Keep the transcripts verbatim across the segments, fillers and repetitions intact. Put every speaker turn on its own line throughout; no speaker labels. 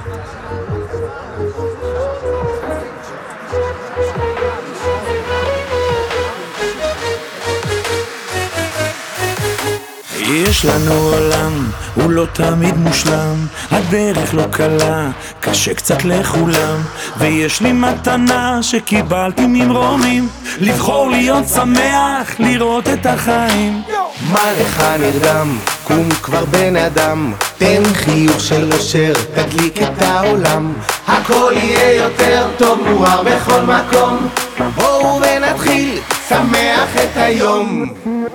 יש לנו עולם, הוא לא תמיד מושלם, הדרך לא קלה, קשה קצת לכולם. ויש לי מתנה שקיבלתי ממרומים, לבחור להיות שמח, לראות את החיים.
מה לך נרדם? קום כבר בן אדם, תן חיוך של אושר, תדליק את העולם. הכל יהיה יותר טוב, מואר בכל מקום. בואו ונתחיל, שמח את היום.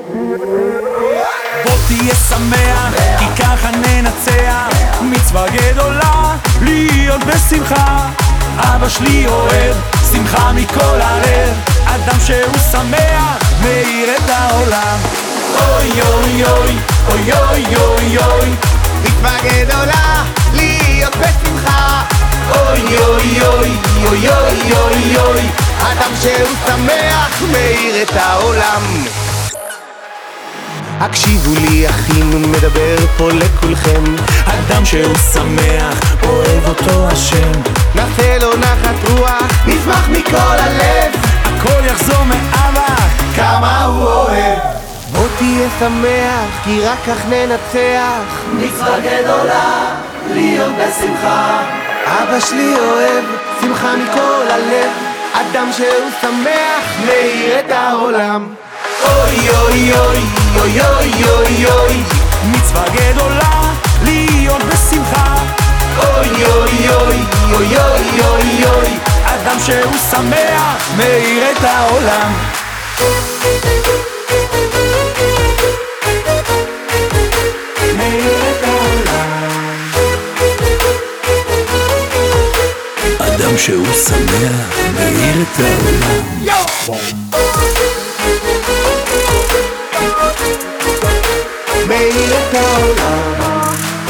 בוא תהיה שמח, כי ככה ננצח. מצווה גדולה, להיות בשמחה. אבא שלי אוהב שמחה מכל הלב, אדם שהוא שמח מאיר את העולם. אוי אוי אוי, אוי אוי אוי אוי,
מצווה גדולה, להיות בשמחה.
אוי אוי אוי, אוי אוי אוי אוי,
אדם שהוא שמח מאיר את העולם. הקשיבו לי אחים, מדבר פה לכולכם.
אדם שהוא שמח, אוהב אותו השם.
נעשה לו נחת רוח, נשמח מכל הלב.
הכל יחזור מאבא,
כמה הוא אוהב. בוא תהיה שמח, כי רק כך ננצח.
מצווה גדולה, להיות בשמחה.
אבא שלי אוהב שמחה מכל הלב, אדם שהוא שמח מאיר את העולם.
אוי אוי אוי, אוי אוי אוי אוי, מצווה גדולה, להיות בשמחה. אוי אוי אוי, אוי אוי אוי אוי, אדם שהוא שמח מאיר את העולם. מאיר את העולם. אדם שהוא שמח מאיר את העולם.
מאיר את העולם.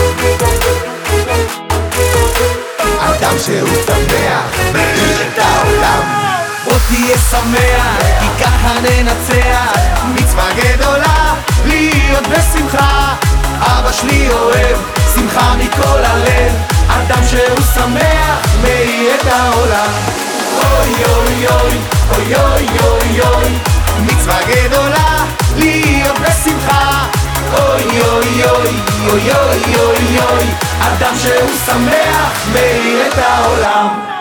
אדם שהוא שמח מאיר את העולם.
בוא תהיה שמח, כי ככה ננצח.
מצווה גדולה,
להיות בשמחה. אבא שלי אוהב שמחה מכל הלב, אדם שהוא שמח מאיר את העולם. אוי אוי אוי, אוי אוי אוי אוי,
מצווה גדולה,
להיות בשמחה. אוי אוי אוי, אוי אוי אוי אוי, אדם שהוא שמח מאיר את העולם.